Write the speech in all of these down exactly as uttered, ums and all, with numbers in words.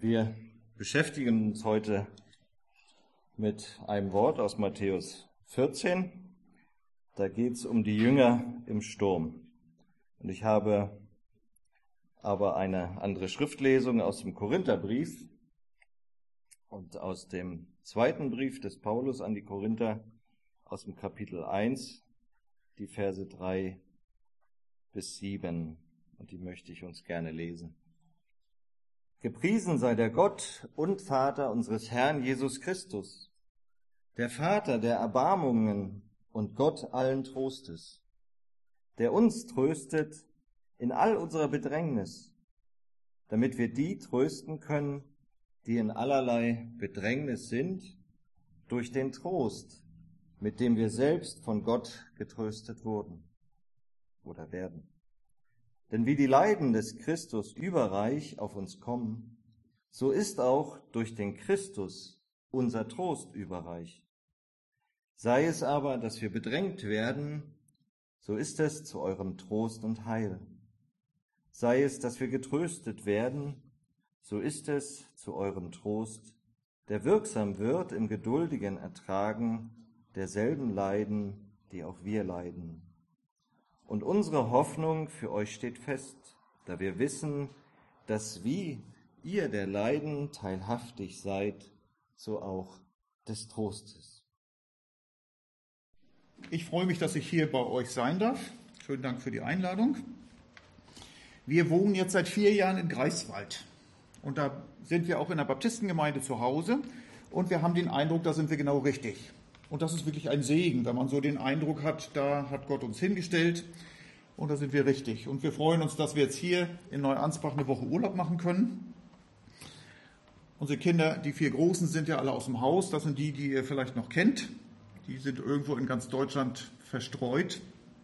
Wir beschäftigen uns heute mit einem Wort aus Matthäus vierzehn. Da geht es um die Jünger im Sturm. Und ich habe aber eine andere Schriftlesung aus dem Korintherbrief und aus dem zweiten Brief des Paulus an die Korinther aus dem Kapitel eins, die Verse drei bis sieben. Und die möchte ich uns gerne lesen. Gepriesen sei der Gott und Vater unseres Herrn Jesus Christus, der Vater der Erbarmungen und Gott allen Trostes, der uns tröstet in all unserer Bedrängnis, damit wir die trösten können, die in allerlei Bedrängnis sind, durch den Trost, mit dem wir selbst von Gott getröstet wurden oder werden. Denn wie die Leiden des Christus überreich auf uns kommen, so ist auch durch den Christus unser Trost überreich. Sei es aber, dass wir bedrängt werden, so ist es zu eurem Trost und Heil. Sei es, dass wir getröstet werden, so ist es zu eurem Trost, der wirksam wird im geduldigen Ertragen derselben Leiden, die auch wir leiden. Und unsere Hoffnung für euch steht fest, da wir wissen, dass wie ihr der Leiden teilhaftig seid, so auch des Trostes. Ich freue mich, dass ich hier bei euch sein darf. Schönen Dank für die Einladung. Wir wohnen jetzt seit vier Jahren in Greifswald. Und da sind wir auch in der Baptistengemeinde zu Hause. Und wir haben den Eindruck, da sind wir genau richtig. Und das ist wirklich ein Segen, wenn man so den Eindruck hat, da hat Gott uns hingestellt und da sind wir richtig. Und wir freuen uns, dass wir jetzt hier in Neuansbach eine Woche Urlaub machen können. Unsere Kinder, die vier Großen, sind ja alle aus dem Haus. Das sind die, die ihr vielleicht noch kennt. Die sind irgendwo in ganz Deutschland verstreut.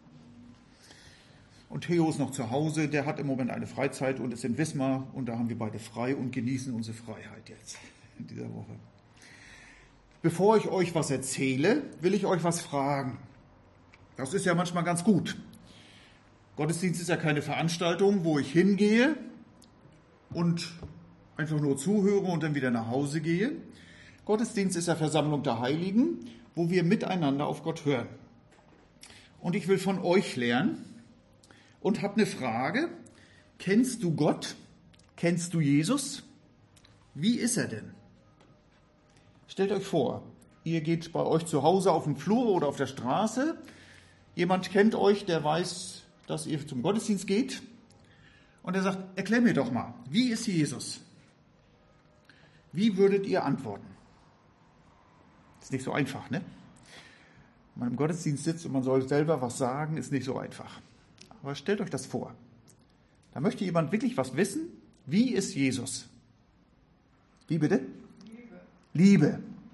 Und Theo ist noch zu Hause, der hat im Moment eine Freizeit und ist in Wismar. Und da haben wir beide frei und genießen unsere Freiheit jetzt in dieser Woche. Bevor ich euch was erzähle, will ich euch was fragen. Das ist ja manchmal ganz gut. Gottesdienst ist ja keine Veranstaltung, wo ich hingehe und einfach nur zuhöre und dann wieder nach Hause gehe. Gottesdienst ist ja Versammlung der Heiligen, wo wir miteinander auf Gott hören. Und ich will von euch lernen und habe eine Frage. Kennst du Gott? Kennst du Jesus? Wie ist er denn? Stellt euch vor, ihr geht bei euch zu Hause auf dem Flur oder auf der Straße. Jemand kennt euch, der weiß, dass ihr zum Gottesdienst geht. Und er sagt, erklär mir doch mal, wie ist Jesus? Wie würdet ihr antworten? Ist nicht so einfach, ne? Wenn man im Gottesdienst sitzt und man soll selber was sagen, ist nicht so einfach. Aber stellt euch das vor. Da möchte jemand wirklich was wissen. Wie ist Jesus? Wie bitte? Liebe.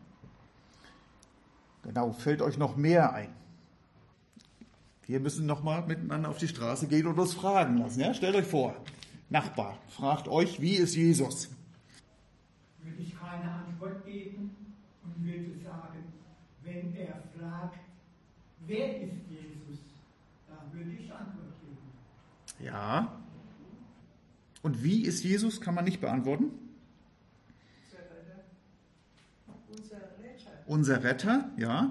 Genau, fällt euch noch mehr ein. Wir müssen noch mal miteinander auf die Straße gehen und uns fragen lassen. Ja? Stellt euch vor, Nachbar fragt euch, wie ist Jesus? Würde ich keine Antwort geben und würde sagen, wenn er fragt, wer ist Jesus, dann würde ich Antwort geben. Ja. Und wie ist Jesus, kann man nicht beantworten. Unser Retter, ja.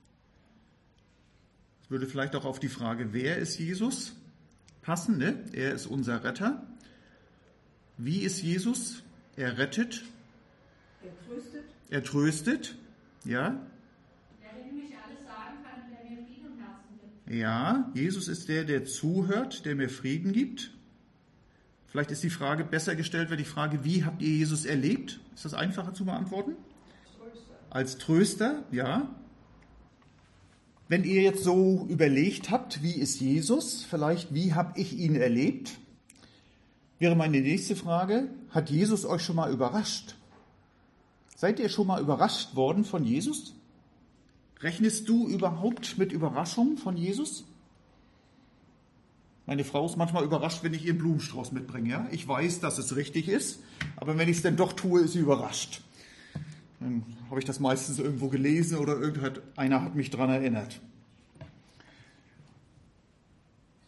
Das würde vielleicht auch auf die Frage, wer ist Jesus, passen, ne? Er ist unser Retter. Wie ist Jesus? Er rettet. Er tröstet. Er tröstet, ja. Der nämlich alles sagen kann und der mir Frieden im Herzen gibt. Ja, Jesus ist der, der zuhört, der mir Frieden gibt. Vielleicht ist die Frage besser gestellt, wenn die Frage, wie habt ihr Jesus erlebt? Ist das einfacher zu beantworten? Als Tröster, ja. Wenn ihr jetzt so überlegt habt, wie ist Jesus, vielleicht wie habe ich ihn erlebt, wäre meine nächste Frage, hat Jesus euch schon mal überrascht? Seid ihr schon mal überrascht worden von Jesus? Rechnest du überhaupt mit Überraschungen von Jesus? Meine Frau ist manchmal überrascht, wenn ich ihr einen Blumenstrauß mitbringe. Ja? Ich weiß, dass es richtig ist, aber wenn ich es dann doch tue, ist sie überrascht. Dann habe ich das meistens irgendwo gelesen oder irgendeiner hat mich daran erinnert.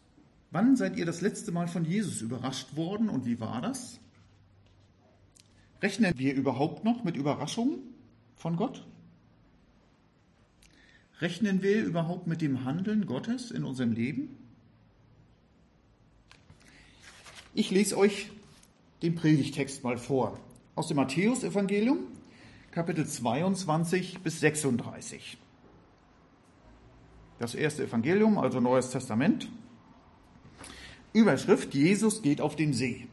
Wann seid ihr das letzte Mal von Jesus überrascht worden und wie war das? Rechnen wir überhaupt noch mit Überraschungen von Gott? Rechnen wir überhaupt mit dem Handeln Gottes in unserem Leben? Ich lese euch den Predigtext mal vor. Aus dem Matthäusevangelium, Kapitel zweiundzwanzig bis sechsunddreißig. Das erste Evangelium, also Neues Testament. Überschrift: Jesus geht auf den See.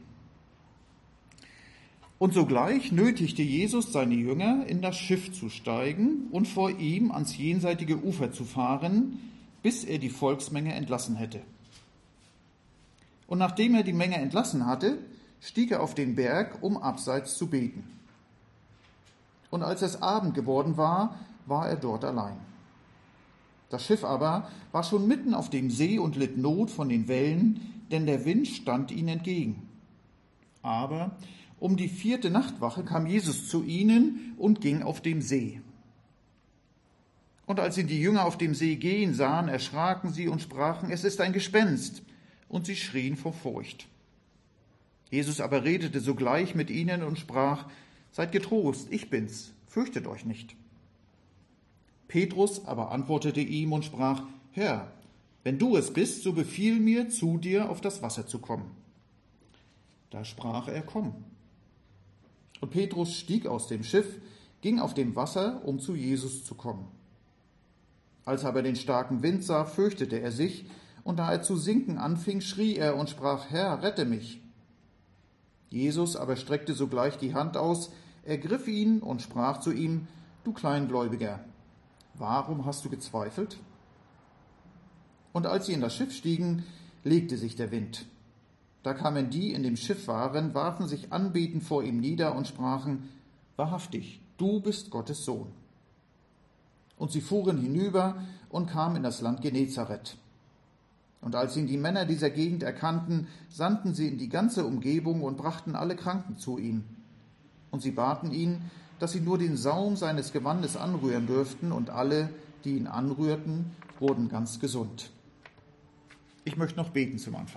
Und sogleich nötigte Jesus seine Jünger, in das Schiff zu steigen und vor ihm ans jenseitige Ufer zu fahren, bis er die Volksmenge entlassen hätte. Und nachdem er die Menge entlassen hatte, stieg er auf den Berg, um abseits zu beten. Und als es Abend geworden war, war er dort allein. Das Schiff aber war schon mitten auf dem See und litt Not von den Wellen, denn der Wind stand ihnen entgegen. Aber um die vierte Nachtwache kam Jesus zu ihnen und ging auf dem See. Und als ihn die Jünger auf dem See gehen sahen, erschraken sie und sprachen: Es ist ein Gespenst. Und sie schrien vor Furcht. Jesus aber redete sogleich mit ihnen und sprach: Seid getrost, ich bin's, fürchtet euch nicht. Petrus aber antwortete ihm und sprach: Herr, wenn du es bist, so befiehl mir, zu dir auf das Wasser zu kommen. Da sprach er: Komm. Und Petrus stieg aus dem Schiff, ging auf dem Wasser, um zu Jesus zu kommen. Als er aber den starken Wind sah, fürchtete er sich, und da er zu sinken anfing, schrie er und sprach: Herr, rette mich. Jesus aber streckte sogleich die Hand aus, ergriff ihn und sprach zu ihm: Du Kleingläubiger, warum hast du gezweifelt? Und als sie in das Schiff stiegen, legte sich der Wind. Da kamen die, in dem Schiff waren, warfen sich anbetend vor ihm nieder und sprachen: Wahrhaftig, du bist Gottes Sohn. Und sie fuhren hinüber und kamen in das Land Genezareth. Und als ihn die Männer dieser Gegend erkannten, sandten sie in die ganze Umgebung und brachten alle Kranken zu ihm. Und sie baten ihn, dass sie nur den Saum seines Gewandes anrühren dürften, und alle, die ihn anrührten, wurden ganz gesund. Ich möchte noch beten zum Anfang.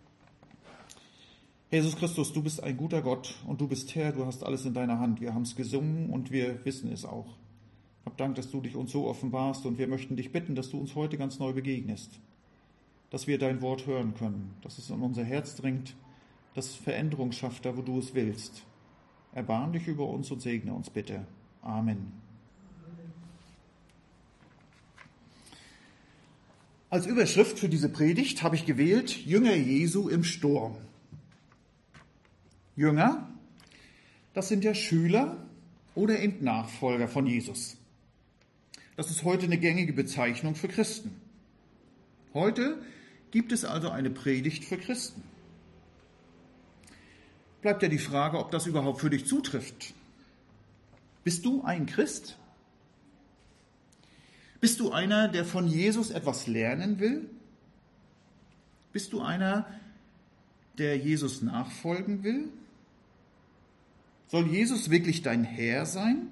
Jesus Christus, du bist ein guter Gott und du bist Herr, du hast alles in deiner Hand. Wir haben es gesungen und wir wissen es auch. Hab Dank, dass du dich uns so offenbarst, und wir möchten dich bitten, dass du uns heute ganz neu begegnest. Dass wir dein Wort hören können, dass es in unser Herz dringt, dass es Veränderung schafft, da wo du es willst. Erbarm dich über uns und segne uns bitte. Amen. Als Überschrift für diese Predigt habe ich gewählt: Jünger Jesu im Sturm. Jünger, das sind ja Schüler oder eben Nachfolger von Jesus. Das ist heute eine gängige Bezeichnung für Christen. Heute gibt es also eine Predigt für Christen. Bleibt ja die Frage, ob das überhaupt für dich zutrifft. Bist du ein Christ? Bist du einer, der von Jesus etwas lernen will? Bist du einer, der Jesus nachfolgen will? Soll Jesus wirklich dein Herr sein?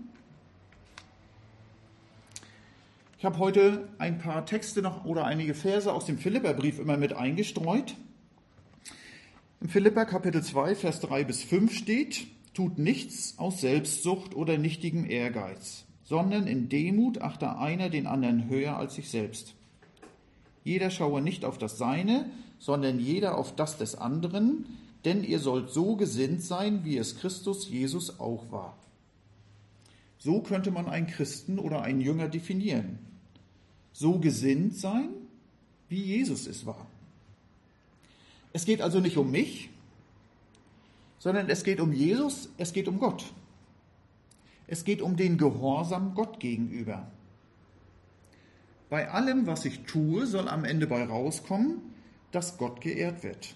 Ich habe heute ein paar Texte noch oder einige Verse aus dem Philipperbrief immer mit eingestreut. Im Philipper Kapitel zwei, Vers drei bis fünf steht: Tut nichts aus Selbstsucht oder nichtigem Ehrgeiz, sondern in Demut achte einer den anderen höher als sich selbst. Jeder schaue nicht auf das Seine, sondern jeder auf das des anderen, denn ihr sollt so gesinnt sein, wie es Christus Jesus auch war. So könnte man einen Christen oder einen Jünger definieren. So gesinnt sein, wie Jesus es war. Es geht also nicht um mich, sondern es geht um Jesus, es geht um Gott. Es geht um den Gehorsam Gott gegenüber. Bei allem, was ich tue, soll am Ende bei rauskommen, dass Gott geehrt wird.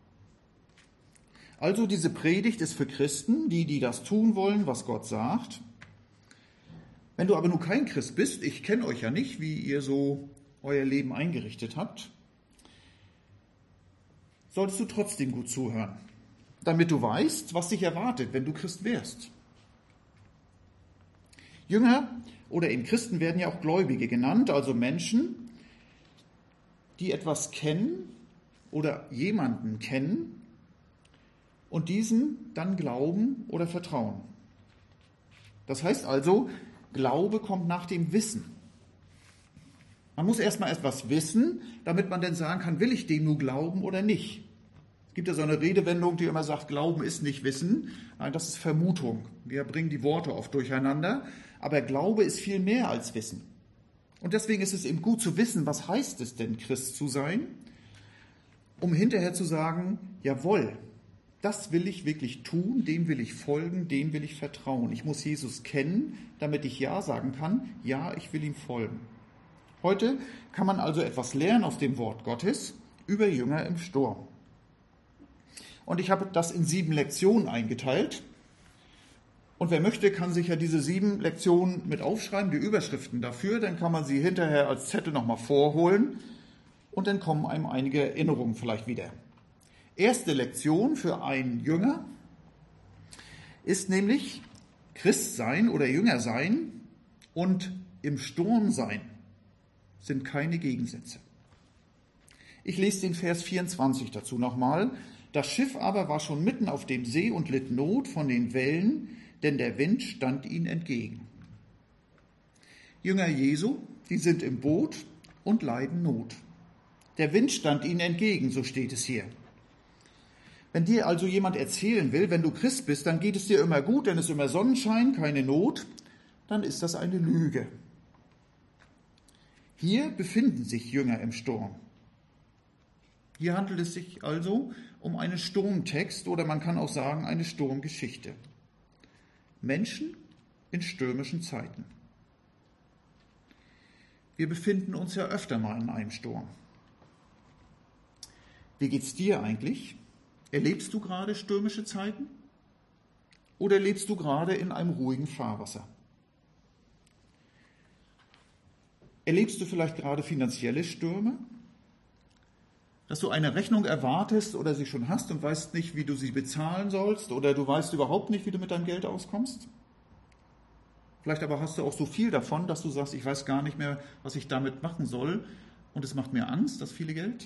Also diese Predigt ist für Christen, die, die das tun wollen, was Gott sagt. Wenn du aber nur kein Christ bist, ich kenne euch ja nicht, wie ihr so euer Leben eingerichtet habt, solltest du trotzdem gut zuhören, damit du weißt, was dich erwartet, wenn du Christ wärst. Jünger oder eben Christen werden ja auch Gläubige genannt, also Menschen, die etwas kennen oder jemanden kennen, und diesem dann glauben oder vertrauen. Das heißt also, Glaube kommt nach dem Wissen. Man muss erstmal etwas wissen, damit man dann sagen kann, will ich dem nur glauben oder nicht. Es gibt ja so eine Redewendung, die immer sagt, Glauben ist nicht Wissen. Nein, das ist Vermutung. Wir bringen die Worte oft durcheinander. Aber Glaube ist viel mehr als Wissen. Und deswegen ist es eben gut zu wissen, was heißt es denn, Christ zu sein, um hinterher zu sagen, jawohl, das will ich wirklich tun, dem will ich folgen, dem will ich vertrauen. Ich muss Jesus kennen, damit ich Ja sagen kann, ja, ich will ihm folgen. Heute kann man also etwas lernen aus dem Wort Gottes über Jünger im Sturm. Und ich habe das in sieben Lektionen eingeteilt. Und wer möchte, kann sich ja diese sieben Lektionen mit aufschreiben, die Überschriften dafür. Dann kann man sie hinterher als Zettel nochmal vorholen und dann kommen einem einige Erinnerungen vielleicht wieder. Erste Lektion für einen Jünger ist nämlich Christ sein oder Jünger sein und im Sturm sein sind keine Gegensätze. Ich lese den Vers vierundzwanzig dazu nochmal. Das Schiff aber war schon mitten auf dem See und litt Not von den Wellen, denn der Wind stand ihnen entgegen. Jünger Jesu, die sind im Boot und leiden Not. Der Wind stand ihnen entgegen, so steht es hier. Wenn dir also jemand erzählen will, wenn du Christ bist, dann geht es dir immer gut, dann ist immer Sonnenschein, keine Not, dann ist das eine Lüge. Hier befinden sich Jünger im Sturm. Hier handelt es sich also um einen Sturmtext oder man kann auch sagen eine Sturmgeschichte. Menschen in stürmischen Zeiten. Wir befinden uns ja öfter mal in einem Sturm. Wie geht's dir eigentlich? Erlebst du gerade stürmische Zeiten? Oder lebst du gerade in einem ruhigen Fahrwasser? Erlebst du vielleicht gerade finanzielle Stürme? Dass du eine Rechnung erwartest oder sie schon hast und weißt nicht, wie du sie bezahlen sollst oder du weißt überhaupt nicht, wie du mit deinem Geld auskommst? Vielleicht aber hast du auch so viel davon, dass du sagst, ich weiß gar nicht mehr, was ich damit machen soll und es macht mir Angst, das viele Geld.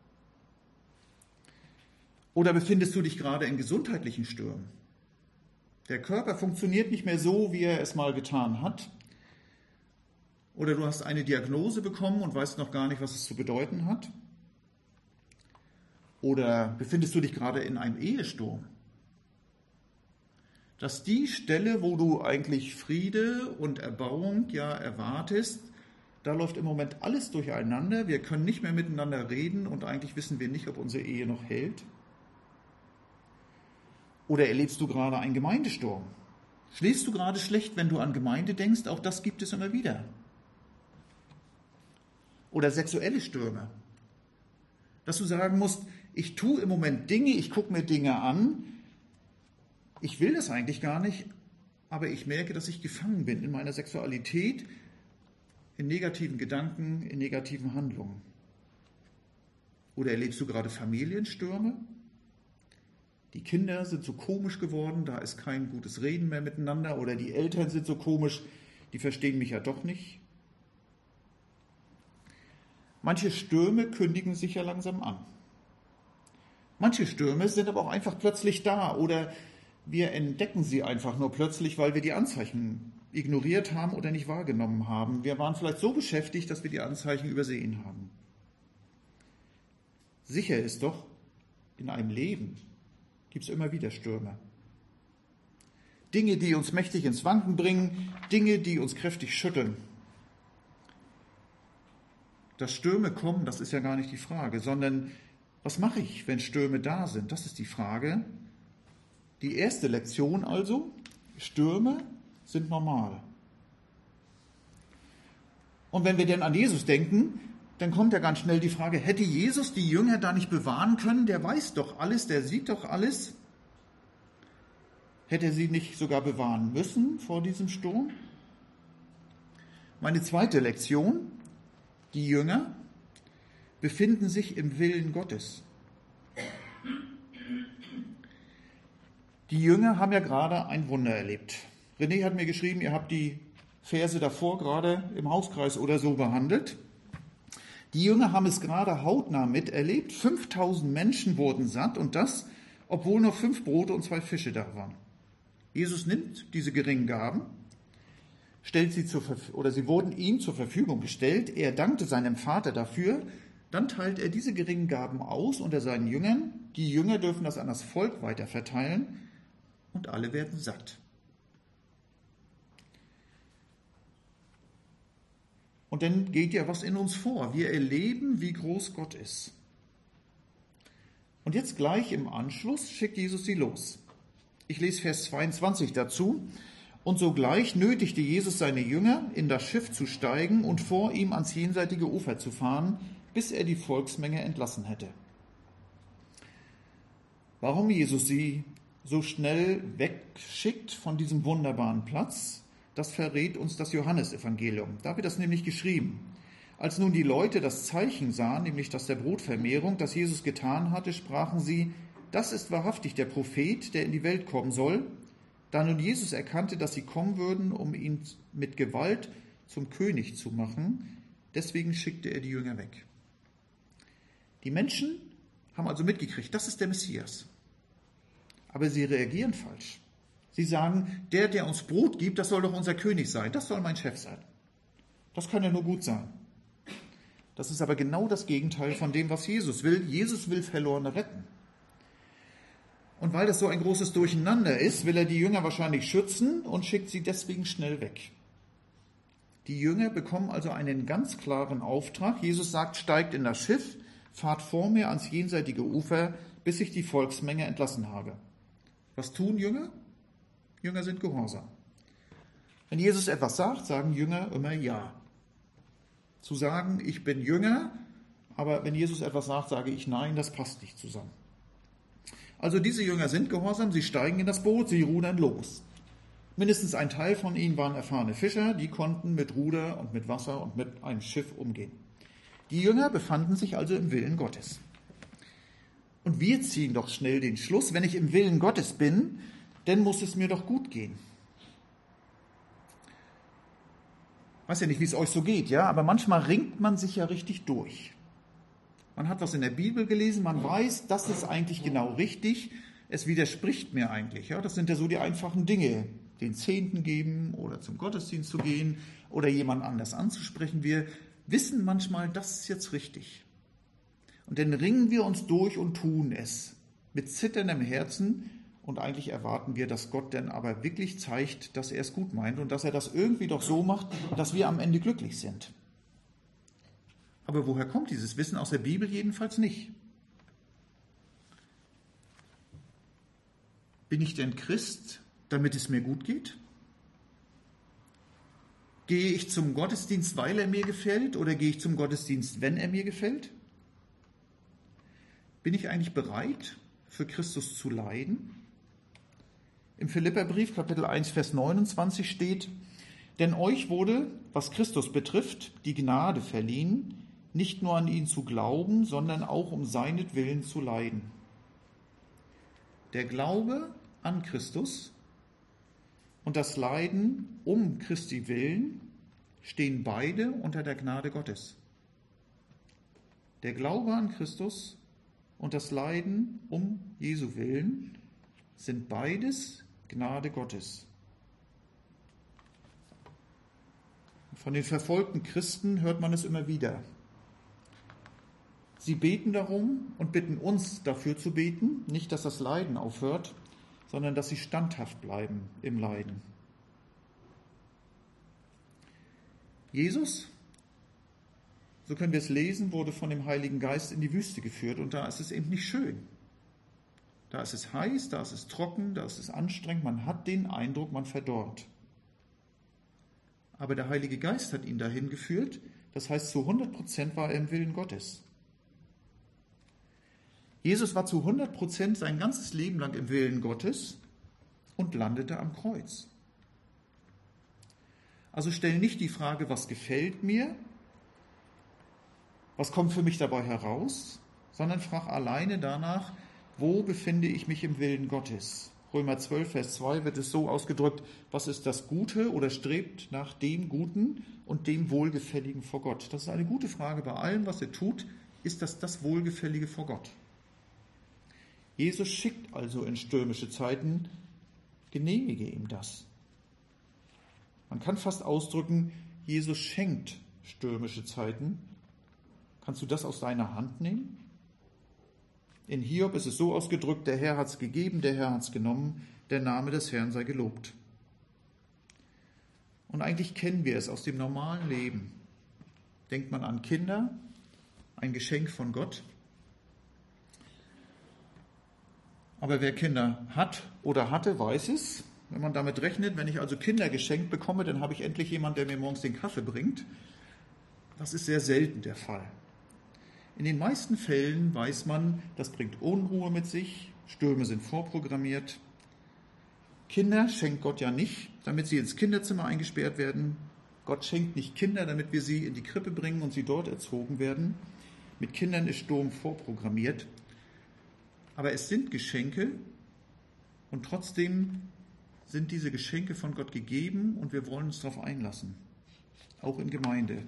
Oder befindest du dich gerade in gesundheitlichen Stürmen? Der Körper funktioniert nicht mehr so, wie er es mal getan hat. Oder du hast eine Diagnose bekommen und weißt noch gar nicht, was es zu bedeuten hat. Oder befindest du dich gerade in einem Ehesturm? Dass die Stelle, wo du eigentlich Friede und Erbauung ja erwartest, da läuft im Moment alles durcheinander. Wir können nicht mehr miteinander reden und eigentlich wissen wir nicht, ob unsere Ehe noch hält. Oder erlebst du gerade einen Gemeindesturm? Schläfst du gerade schlecht, wenn du an Gemeinde denkst? Auch das gibt es immer wieder. Oder sexuelle Stürme. Dass du sagen musst, ich tue im Moment Dinge, ich gucke mir Dinge an, ich will das eigentlich gar nicht, aber ich merke, dass ich gefangen bin in meiner Sexualität, in negativen Gedanken, in negativen Handlungen. Oder erlebst du gerade Familienstürme? Die Kinder sind so komisch geworden, da ist kein gutes Reden mehr miteinander. Oder die Eltern sind so komisch, die verstehen mich ja doch nicht. Manche Stürme kündigen sich ja langsam an. Manche Stürme sind aber auch einfach plötzlich da oder wir entdecken sie einfach nur plötzlich, weil wir die Anzeichen ignoriert haben oder nicht wahrgenommen haben. Wir waren vielleicht so beschäftigt, dass wir die Anzeichen übersehen haben. Sicher ist doch, in einem Leben gibt es immer wieder Stürme. Dinge, die uns mächtig ins Wanken bringen, Dinge, die uns kräftig schütteln. Dass Stürme kommen, das ist ja gar nicht die Frage, sondern was mache ich, wenn Stürme da sind? Das ist die Frage. Die erste Lektion also, Stürme sind normal. Und wenn wir denn an Jesus denken, dann kommt ja ganz schnell die Frage, hätte Jesus die Jünger da nicht bewahren können? Der weiß doch alles, der sieht doch alles. Hätte er sie nicht sogar bewahren müssen vor diesem Sturm? Meine zweite Lektion, die Jünger befinden sich im Willen Gottes. Die Jünger haben ja gerade ein Wunder erlebt. René hat mir geschrieben, ihr habt die Verse davor gerade im Hauskreis oder so behandelt. Die Jünger haben es gerade hautnah miterlebt. fünftausend Menschen wurden satt und das, obwohl noch fünf Brote und zwei Fische da waren. Jesus nimmt diese geringen Gaben, stellt sie zur Verf- oder sie wurden ihm zur Verfügung gestellt. Er dankte seinem Vater dafür. Dann teilt er diese geringen Gaben aus unter seinen Jüngern. Die Jünger dürfen das an das Volk weiter verteilen und alle werden satt. Und dann geht ja was in uns vor. Wir erleben, wie groß Gott ist. Und jetzt gleich im Anschluss schickt Jesus sie los. Ich lese Vers zweiundzwanzig dazu. Und sogleich nötigte Jesus seine Jünger, in das Schiff zu steigen und vor ihm ans jenseitige Ufer zu fahren, bis er die Volksmenge entlassen hätte. Warum Jesus sie so schnell wegschickt von diesem wunderbaren Platz, das verrät uns das Johannesevangelium. Da wird das nämlich geschrieben. Als nun die Leute das Zeichen sahen, nämlich das der Brotvermehrung, das Jesus getan hatte, sprachen sie, das ist wahrhaftig der Prophet, der in die Welt kommen soll. Da nun Jesus erkannte, dass sie kommen würden, um ihn mit Gewalt zum König zu machen, deswegen schickte er die Jünger weg. Die Menschen haben also mitgekriegt, das ist der Messias. Aber sie reagieren falsch. Sie sagen, der, der uns Brot gibt, das soll doch unser König sein, das soll mein Chef sein. Das kann ja nur gut sein. Das ist aber genau das Gegenteil von dem, was Jesus will. Jesus will Verlorene retten. Und weil das so ein großes Durcheinander ist, will er die Jünger wahrscheinlich schützen und schickt sie deswegen schnell weg. Die Jünger bekommen also einen ganz klaren Auftrag. Jesus sagt, steigt in das Schiff, fahrt vor mir ans jenseitige Ufer, bis ich die Volksmenge entlassen habe. Was tun Jünger? Jünger sind gehorsam. Wenn Jesus etwas sagt, sagen Jünger immer ja. Zu sagen, ich bin Jünger, aber wenn Jesus etwas sagt, sage ich nein, das passt nicht zusammen. Also diese Jünger sind gehorsam, sie steigen in das Boot, sie rudern los. Mindestens ein Teil von ihnen waren erfahrene Fischer, die konnten mit Ruder und mit Wasser und mit einem Schiff umgehen. Die Jünger befanden sich also im Willen Gottes. Und wir ziehen doch schnell den Schluss, wenn ich im Willen Gottes bin, dann muss es mir doch gut gehen. Ich weiß ja nicht, wie es euch so geht, ja, aber manchmal ringt man sich ja richtig durch. Man hat was in der Bibel gelesen, man weiß, das ist eigentlich genau richtig, es widerspricht mir eigentlich. Ja, das sind ja so die einfachen Dinge, den Zehnten geben oder zum Gottesdienst zu gehen oder jemand anders anzusprechen. Wir wissen manchmal, das ist jetzt richtig. Und dann ringen wir uns durch und tun es mit zitterndem Herzen und eigentlich erwarten wir, dass Gott dann aber wirklich zeigt, dass er es gut meint und dass er das irgendwie doch so macht, dass wir am Ende glücklich sind. Aber woher kommt dieses Wissen? Aus der Bibel jedenfalls nicht. Bin ich denn Christ, damit es mir gut geht? Gehe ich zum Gottesdienst, weil er mir gefällt, oder gehe ich zum Gottesdienst, wenn er mir gefällt? Bin ich eigentlich bereit, für Christus zu leiden? Im Philipperbrief, Kapitel eins, Vers neunundzwanzig steht, denn euch wurde, was Christus betrifft, die Gnade verliehen, nicht nur an ihn zu glauben, sondern auch um seinetwillen zu leiden. Der Glaube an Christus und das Leiden um Christi willen stehen beide unter der Gnade Gottes. Der Glaube an Christus und das Leiden um Jesu willen sind beides Gnade Gottes. Von den verfolgten Christen hört man es immer wieder. Sie beten darum und bitten uns dafür zu beten, nicht, dass das Leiden aufhört, sondern dass sie standhaft bleiben im Leiden. Jesus, so können wir es lesen, wurde von dem Heiligen Geist in die Wüste geführt und da ist es eben nicht schön. Da ist es heiß, da ist es trocken, da ist es anstrengend, man hat den Eindruck, man verdorrt. Aber der Heilige Geist hat ihn dahin geführt, das heißt, zu hundert Prozent war er im Willen Gottes. Jesus war zu hundert Prozent sein ganzes Leben lang im Willen Gottes und landete am Kreuz. Also stell nicht die Frage, was gefällt mir, was kommt für mich dabei heraus, sondern frag alleine danach, wo befinde ich mich im Willen Gottes? Römer zwölf, Vers zwei wird es so ausgedrückt, was ist das Gute oder strebt nach dem Guten und dem Wohlgefälligen vor Gott? Das ist eine gute Frage bei allem, was ihr tut. Ist das das Wohlgefällige vor Gott? Jesus schickt also in stürmische Zeiten, genehmige ihm das. Man kann fast ausdrücken, Jesus schenkt stürmische Zeiten. Kannst du das aus deiner Hand nehmen? In Hiob ist es so ausgedrückt, der Herr hat es gegeben, der Herr hat es genommen, der Name des Herrn sei gelobt. Und eigentlich kennen wir es aus dem normalen Leben. Denkt man an Kinder, ein Geschenk von Gott. Aber wer Kinder hat oder hatte, weiß es. Wenn man damit rechnet, wenn ich also Kinder geschenkt bekomme, dann habe ich endlich jemanden, der mir morgens den Kaffee bringt. Das ist sehr selten der Fall. In den meisten Fällen weiß man, das bringt Unruhe mit sich, Stürme sind vorprogrammiert. Kinder schenkt Gott ja nicht, damit sie ins Kinderzimmer eingesperrt werden. Gott schenkt nicht Kinder, damit wir sie in die Krippe bringen und sie dort erzogen werden. Mit Kindern ist Sturm vorprogrammiert. Aber es sind Geschenke und trotzdem sind diese Geschenke von Gott gegeben und wir wollen uns darauf einlassen, auch in Gemeinde.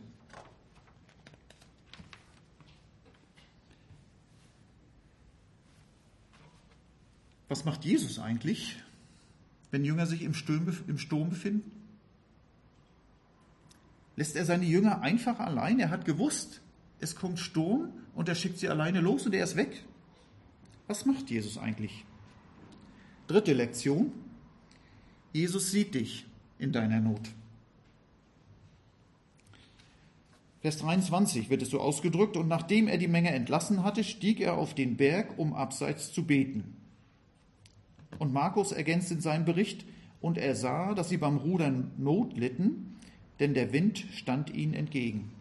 Was macht Jesus eigentlich, wenn Jünger sich im Sturm, im Sturm befinden? Lässt er seine Jünger einfach allein? Er hat gewusst, es kommt Sturm und er schickt sie alleine los und er ist weg. Was macht Jesus eigentlich? Dritte Lektion. Jesus sieht dich in deiner Not. Vers dreiundzwanzig wird es so ausgedrückt, und nachdem er die Menge entlassen hatte, stieg er auf den Berg, um abseits zu beten. Und Markus ergänzt in seinem Bericht, und er sah, dass sie beim Rudern Not litten, denn der Wind stand ihnen entgegen.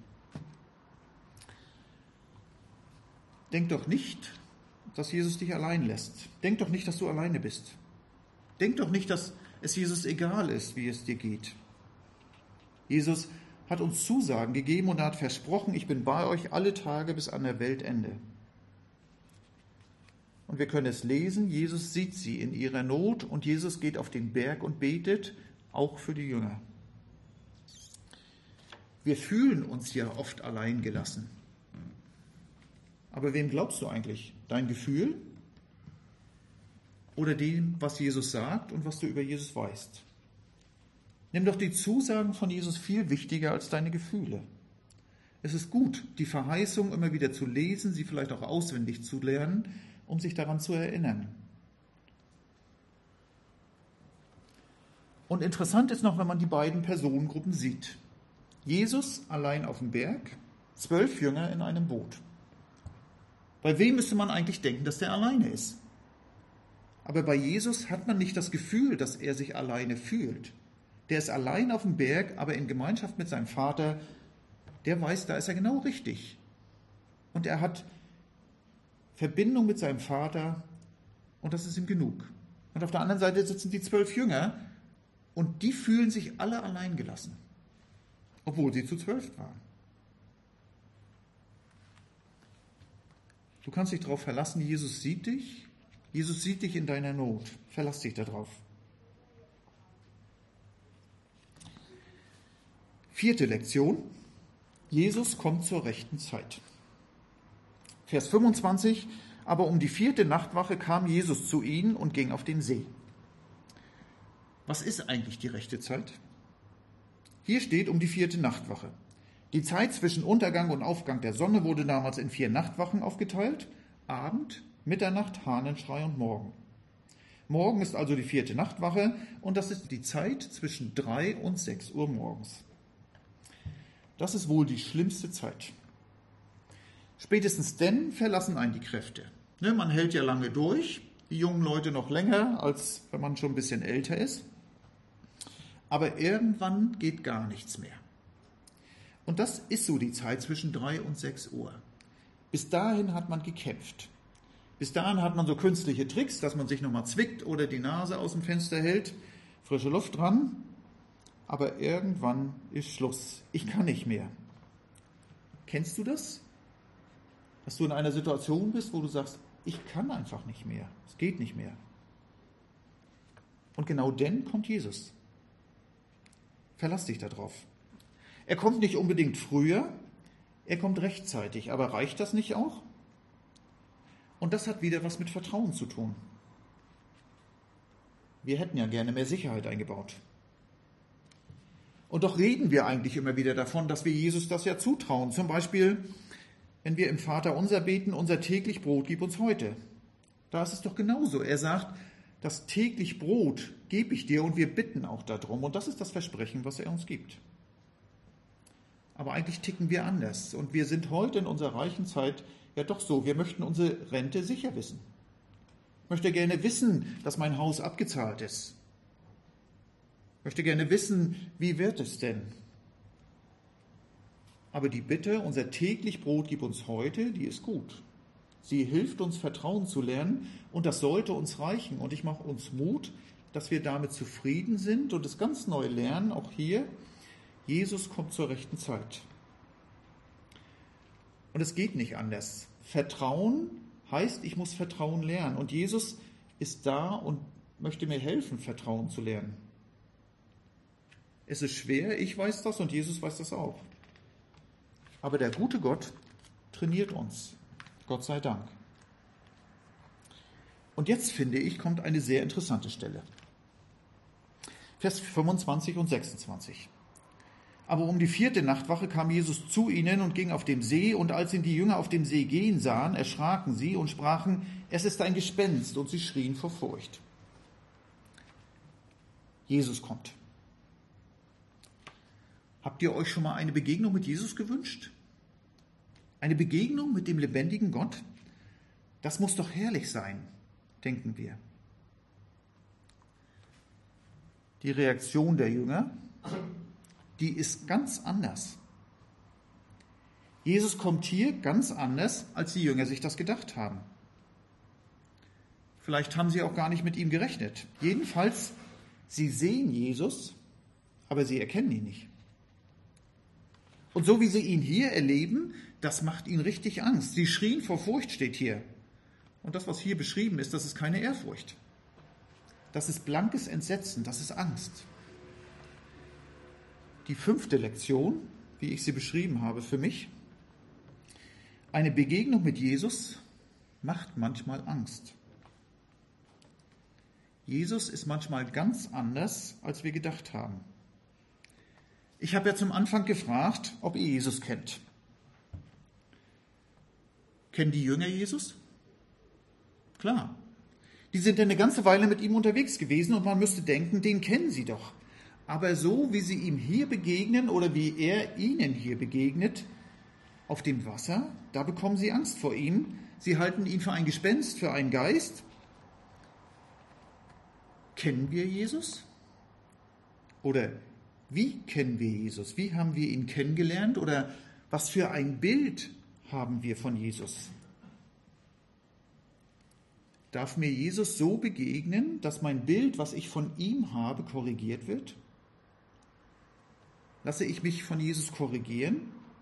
Denk doch nicht, dass Jesus dich allein lässt. Denk doch nicht, dass du alleine bist. Denk doch nicht, dass es Jesus egal ist, wie es dir geht. Jesus hat uns Zusagen gegeben und er hat versprochen, ich bin bei euch alle Tage bis an der Weltende. Und wir können es lesen, Jesus sieht sie in ihrer Not und Jesus geht auf den Berg und betet, auch für die Jünger. Wir fühlen uns ja oft allein gelassen. Aber wem glaubst du eigentlich? Dein Gefühl oder dem, was Jesus sagt und was du über Jesus weißt? Nimm doch die Zusagen von Jesus viel wichtiger als deine Gefühle. Es ist gut, die Verheißung immer wieder zu lesen, sie vielleicht auch auswendig zu lernen, um sich daran zu erinnern. Und interessant ist noch, wenn man die beiden Personengruppen sieht. Jesus allein auf dem Berg, zwölf Jünger in einem Boot. Bei wem müsste man eigentlich denken, dass der alleine ist? Aber bei Jesus hat man nicht das Gefühl, dass er sich alleine fühlt. Der ist allein auf dem Berg, aber in Gemeinschaft mit seinem Vater, der weiß, da ist er genau richtig. Und er hat Verbindung mit seinem Vater und das ist ihm genug. Und auf der anderen Seite sitzen die zwölf Jünger und die fühlen sich alle allein gelassen, obwohl sie zu zwölf waren. Du kannst dich darauf verlassen, Jesus sieht dich, Jesus sieht dich in deiner Not. Verlass dich darauf. Vierte Lektion. Jesus kommt zur rechten Zeit. Vers fünfundzwanzig. Aber um die vierte Nachtwache kam Jesus zu ihnen und ging auf den See. Was ist eigentlich die rechte Zeit? Hier steht um die vierte Nachtwache. Die Zeit zwischen Untergang und Aufgang der Sonne wurde damals in vier Nachtwachen aufgeteilt. Abend, Mitternacht, Hahnenschrei und Morgen. Morgen ist also die vierte Nachtwache und das ist die Zeit zwischen drei und sechs Uhr morgens. Das ist wohl die schlimmste Zeit. Spätestens dann verlassen einen die Kräfte. Ne, man hält ja lange durch, die jungen Leute noch länger, als wenn man schon ein bisschen älter ist. Aber irgendwann geht gar nichts mehr. Und das ist so die Zeit zwischen drei und sechs Uhr. Bis dahin hat man gekämpft. Bis dahin hat man so künstliche Tricks, dass man sich nochmal zwickt oder die Nase aus dem Fenster hält, frische Luft dran. Aber irgendwann ist Schluss. Ich kann nicht mehr. Kennst du das? Dass du in einer Situation bist, wo du sagst, ich kann einfach nicht mehr. Es geht nicht mehr. Und genau dann kommt Jesus. Verlass dich darauf. Er kommt nicht unbedingt früher, er kommt rechtzeitig. Aber reicht das nicht auch? Und das hat wieder was mit Vertrauen zu tun. Wir hätten ja gerne mehr Sicherheit eingebaut. Und doch reden wir eigentlich immer wieder davon, dass wir Jesus das ja zutrauen. Zum Beispiel, wenn wir im Vaterunser beten, unser täglich Brot gib uns heute. Da ist es doch genauso. Er sagt, das täglich Brot gebe ich dir und wir bitten auch darum. Und das ist das Versprechen, was er uns gibt. Aber eigentlich ticken wir anders. Und wir sind heute in unserer reichen Zeit ja doch so. Wir möchten unsere Rente sicher wissen. Ich möchte gerne wissen, dass mein Haus abgezahlt ist. Ich möchte gerne wissen, wie wird es denn? Aber die Bitte, unser täglich Brot gib uns heute, die ist gut. Sie hilft uns, Vertrauen zu lernen und das sollte uns reichen. Und ich mache uns Mut, dass wir damit zufrieden sind und es ganz neu lernen, auch hier, Jesus kommt zur rechten Zeit. Und es geht nicht anders. Vertrauen heißt, ich muss Vertrauen lernen. Und Jesus ist da und möchte mir helfen, Vertrauen zu lernen. Es ist schwer, ich weiß das und Jesus weiß das auch. Aber der gute Gott trainiert uns. Gott sei Dank. Und jetzt, finde ich, kommt eine sehr interessante Stelle. Vers fünfundzwanzig und sechsundzwanzig. Aber um die vierte Nachtwache kam Jesus zu ihnen und ging auf dem See, und als ihn die Jünger auf dem See gehen sahen, erschraken sie und sprachen, es ist ein Gespenst, und sie schrien vor Furcht. Jesus kommt. Habt ihr euch schon mal eine Begegnung mit Jesus gewünscht? Eine Begegnung mit dem lebendigen Gott? Das muss doch herrlich sein, denken wir. Die Reaktion der Jünger, die ist ganz anders. Jesus kommt hier ganz anders, als die Jünger sich das gedacht haben. Vielleicht haben sie auch gar nicht mit ihm gerechnet. Jedenfalls, sie sehen Jesus, aber sie erkennen ihn nicht. Und so wie sie ihn hier erleben, das macht ihnen richtig Angst. Sie schrien vor Furcht, steht hier. Und das, was hier beschrieben ist, das ist keine Ehrfurcht. Das ist blankes Entsetzen, das ist Angst. Die fünfte Lektion, wie ich sie beschrieben habe für mich, eine Begegnung mit Jesus macht manchmal Angst. Jesus ist manchmal ganz anders, als wir gedacht haben. Ich habe ja zum Anfang gefragt, ob ihr Jesus kennt. Kennen die Jünger Jesus? Klar. Die sind ja eine ganze Weile mit ihm unterwegs gewesen und man müsste denken, den kennen sie doch. Aber so wie sie ihm hier begegnen oder wie er ihnen hier begegnet, auf dem Wasser, da bekommen sie Angst vor ihm. Sie halten ihn für ein Gespenst, für einen Geist. Kennen wir Jesus? Oder wie kennen wir Jesus? Wie haben wir ihn kennengelernt? Oder was für ein Bild haben wir von Jesus? Darf mir Jesus so begegnen, dass mein Bild, was ich von ihm habe, korrigiert wird? Lasse ich mich von Jesus korrigieren?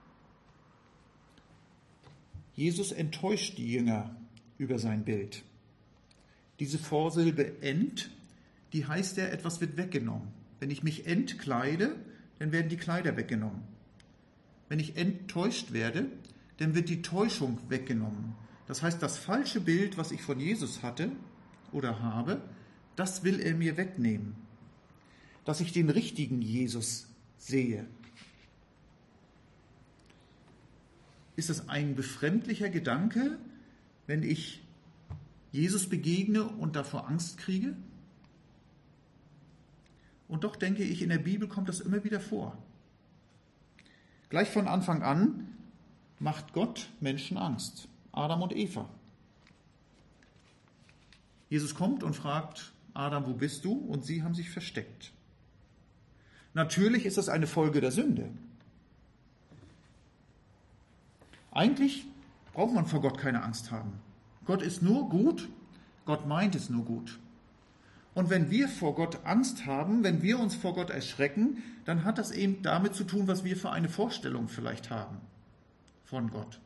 Jesus enttäuscht die Jünger über sein Bild. Diese Vorsilbe ent, die heißt ja, etwas wird weggenommen. Wenn ich mich entkleide, dann werden die Kleider weggenommen. Wenn ich enttäuscht werde, dann wird die Täuschung weggenommen. Das heißt, das falsche Bild, was ich von Jesus hatte oder habe, das will er mir wegnehmen. Dass ich den richtigen Jesus sehe. Ist es ein befremdlicher Gedanke, wenn ich Jesus begegne und davor Angst kriege? Und doch denke ich, in der Bibel kommt das immer wieder vor. Gleich von Anfang an macht Gott Menschen Angst. Adam und Eva. Jesus kommt und fragt Adam, wo bist du? Und sie haben sich versteckt. Natürlich ist das eine Folge der Sünde. Eigentlich braucht man vor Gott keine Angst haben. Gott ist nur gut, Gott meint es nur gut. Und wenn wir vor Gott Angst haben, wenn wir uns vor Gott erschrecken, dann hat das eben damit zu tun, was wir für eine Vorstellung vielleicht haben von Gott.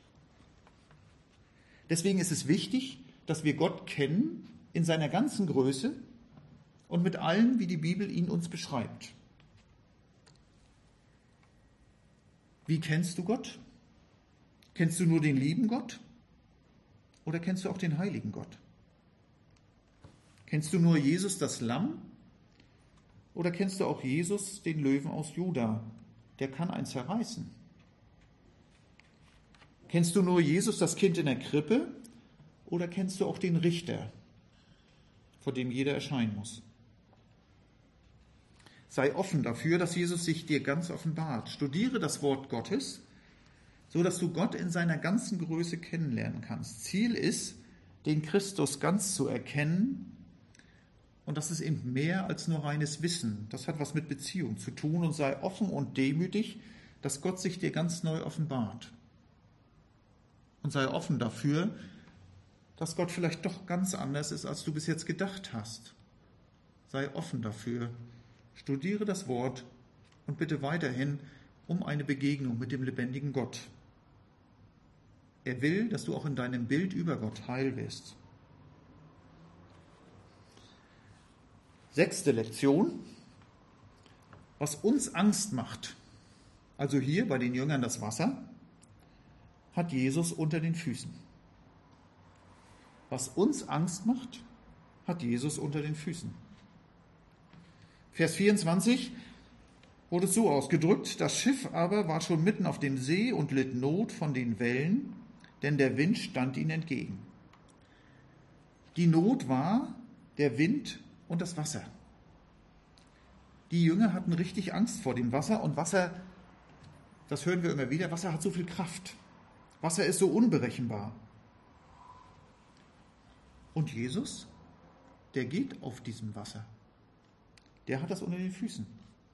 Deswegen ist es wichtig, dass wir Gott kennen in seiner ganzen Größe und mit allem, wie die Bibel ihn uns beschreibt. Wie kennst du Gott? Kennst du nur den lieben Gott? Oder kennst du auch den heiligen Gott? Kennst du nur Jesus, das Lamm? Oder kennst du auch Jesus, den Löwen aus Juda? Der kann einen zerreißen. Kennst du nur Jesus, das Kind in der Krippe? Oder kennst du auch den Richter, vor dem jeder erscheinen muss? Sei offen dafür, dass Jesus sich dir ganz offenbart. Studiere das Wort Gottes, so dass du Gott in seiner ganzen Größe kennenlernen kannst. Ziel ist, den Christus ganz zu erkennen. Und das ist eben mehr als nur reines Wissen. Das hat was mit Beziehung zu tun. Und sei offen und demütig, dass Gott sich dir ganz neu offenbart. Und sei offen dafür, dass Gott vielleicht doch ganz anders ist, als du bis jetzt gedacht hast. Sei offen dafür. Studiere das Wort und bitte weiterhin um eine Begegnung mit dem lebendigen Gott. Er will, dass du auch in deinem Bild über Gott heil wirst. Sechste Lektion. Was uns Angst macht, also hier bei den Jüngern das Wasser, hat Jesus unter den Füßen. Was uns Angst macht, hat Jesus unter den Füßen. Vers vierundzwanzig wurde es so ausgedrückt: Das Schiff aber war schon mitten auf dem See und litt Not von den Wellen, denn der Wind stand ihnen entgegen. Die Not war der Wind und das Wasser. Die Jünger hatten richtig Angst vor dem Wasser, und Wasser, das hören wir immer wieder, Wasser hat so viel Kraft. Wasser ist so unberechenbar. Und Jesus, der geht auf diesem Wasser. Der hat das unter den Füßen.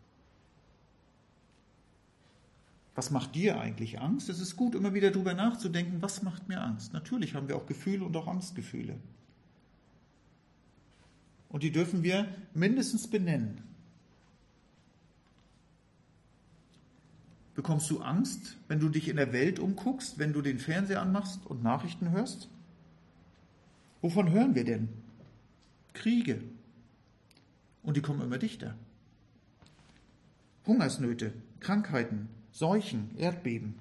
Was macht dir eigentlich Angst? Es ist gut, immer wieder darüber nachzudenken, was macht mir Angst? Natürlich haben wir auch Gefühle und auch Angstgefühle. Und die dürfen wir mindestens benennen. Bekommst du Angst, wenn du dich in der Welt umguckst, wenn du den Fernseher anmachst und Nachrichten hörst? Wovon hören wir denn? Kriege. Und die kommen immer dichter. Hungersnöte, Krankheiten, Seuchen, Erdbeben.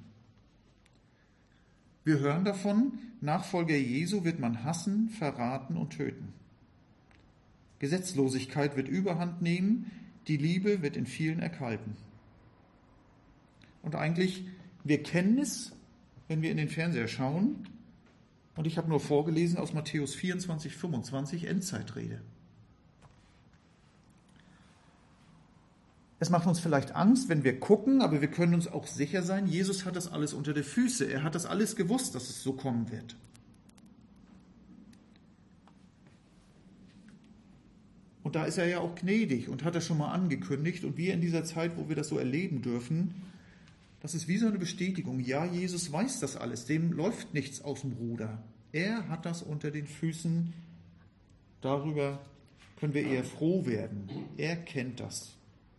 Wir hören davon, Nachfolger Jesu wird man hassen, verraten und töten. Gesetzlosigkeit wird Überhand nehmen, die Liebe wird in vielen erkalten. Und eigentlich, wir kennen es, wenn wir in den Fernseher schauen. Und ich habe nur vorgelesen aus Matthäus vierundzwanzig, fünfundzwanzig, Endzeitrede. Es macht uns vielleicht Angst, wenn wir gucken, aber wir können uns auch sicher sein, Jesus hat das alles unter den Füßen. Er hat das alles gewusst, dass es so kommen wird. Und da ist er ja auch gnädig und hat das schon mal angekündigt. Und wir in dieser Zeit, wo wir das so erleben dürfen, das ist wie so eine Bestätigung. Ja, Jesus weiß das alles. Dem läuft nichts aus dem Ruder. Er hat das unter den Füßen. Darüber können wir eher froh werden. Er kennt das.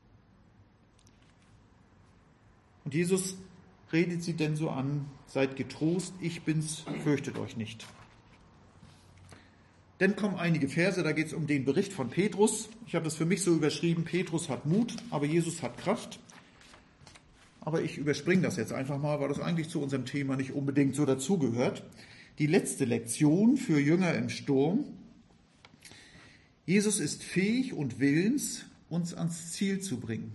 Und Jesus redet sie denn so an: Seid getrost, ich bin's, fürchtet euch nicht. Dann kommen einige Verse, da geht es um den Bericht von Petrus. Ich habe das für mich so überschrieben: Petrus hat Mut, aber Jesus hat Kraft. Aber ich überspringe das jetzt einfach mal, weil das eigentlich zu unserem Thema nicht unbedingt so dazugehört. Die letzte Lektion für Jünger im Sturm. Jesus ist fähig und willens, uns ans Ziel zu bringen.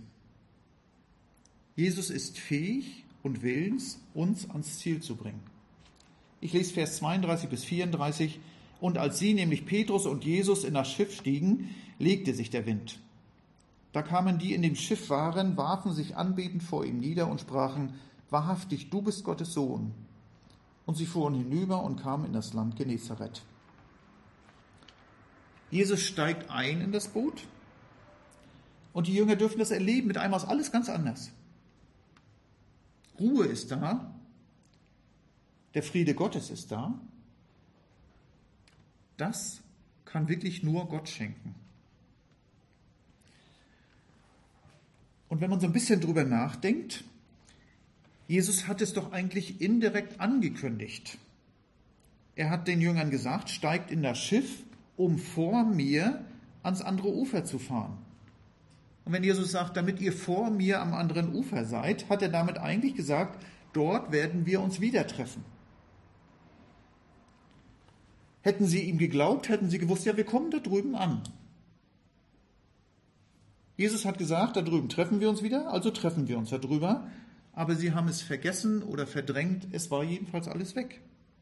Jesus ist fähig und willens, uns ans Ziel zu bringen. Ich lese Vers zweiunddreißig bis vierunddreißig. Und als sie, nämlich Petrus und Jesus, in das Schiff stiegen, legte sich der Wind. Da kamen die in dem Schiff waren, warfen sich anbetend vor ihm nieder und sprachen: Wahrhaftig, du bist Gottes Sohn. Und sie fuhren hinüber und kamen in das Land Genezareth. Jesus steigt ein in das Boot und die Jünger dürfen das erleben. Mit einmal ist alles ganz anders. Ruhe ist da, der Friede Gottes ist da. Das kann wirklich nur Gott schenken. Und wenn man so ein bisschen drüber nachdenkt, Jesus hat es doch eigentlich indirekt angekündigt. Er hat den Jüngern gesagt: Steigt in das Schiff, um vor mir ans andere Ufer zu fahren. Und wenn Jesus sagt, damit ihr vor mir am anderen Ufer seid, hat er damit eigentlich gesagt, dort werden wir uns wieder treffen. Hätten sie ihm geglaubt, hätten sie gewusst, ja, wir kommen da drüben an. Jesus hat gesagt, da drüben treffen wir uns wieder, also treffen wir uns da drüber. Aber sie haben es vergessen oder verdrängt, es war jedenfalls alles weg.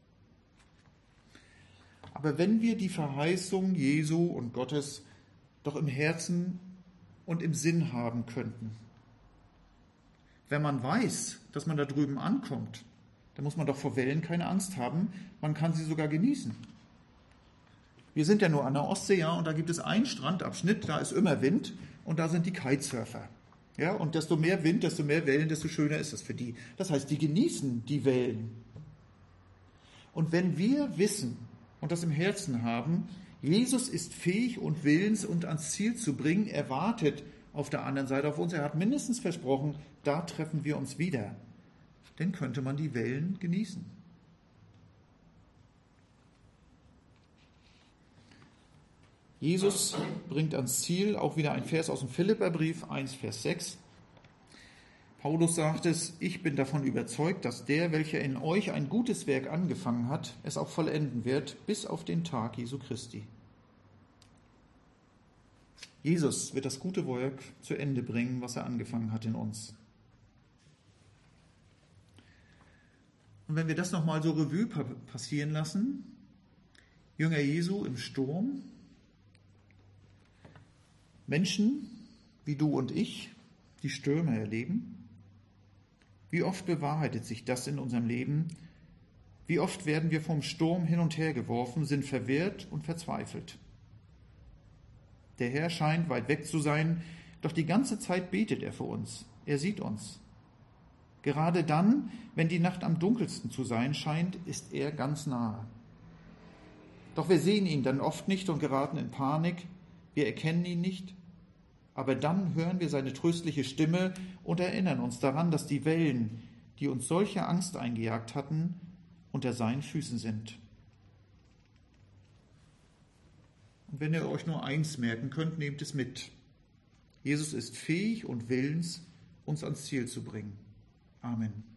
Aber wenn wir die Verheißung Jesu und Gottes doch im Herzen und im Sinn haben könnten, wenn man weiß, dass man da drüben ankommt, dann muss man doch vor Wellen keine Angst haben, man kann sie sogar genießen. Wir sind ja nur an der Ostsee, ja, und da gibt es einen Strandabschnitt, da ist immer Wind und da sind die Kitesurfer. Ja, und desto mehr Wind, desto mehr Wellen, desto schöner ist es für die. Das heißt, die genießen die Wellen. Und wenn wir wissen und das im Herzen haben, Jesus ist fähig und willens, uns ans Ziel zu bringen, er wartet auf der anderen Seite auf uns, er hat mindestens versprochen, da treffen wir uns wieder, dann könnte man die Wellen genießen. Jesus bringt ans Ziel, auch wieder ein Vers aus dem Philipperbrief eins, Vers sechs. Paulus sagt es, ich bin davon überzeugt, dass der, welcher in euch ein gutes Werk angefangen hat, es auch vollenden wird, bis auf den Tag Jesu Christi. Jesus wird das gute Werk zu Ende bringen, was er angefangen hat in uns. Und wenn wir das nochmal so Revue passieren lassen, Jünger Jesu im Sturm, Menschen wie du und ich, die Stürme erleben. Wie oft bewahrheitet sich das in unserem Leben? Wie oft werden wir vom Sturm hin und her geworfen, sind verwirrt und verzweifelt. Der Herr scheint weit weg zu sein, doch die ganze Zeit betet er für uns. Er sieht uns. Gerade dann, wenn die Nacht am dunkelsten zu sein scheint, ist er ganz nahe. Doch wir sehen ihn dann oft nicht und geraten in Panik. Wir erkennen ihn nicht, aber dann hören wir seine tröstliche Stimme und erinnern uns daran, dass die Wellen, die uns solche Angst eingejagt hatten, unter seinen Füßen sind. Und wenn ihr euch nur eins merken könnt, nehmt es mit. Jesus ist fähig und willens, uns ans Ziel zu bringen. Amen.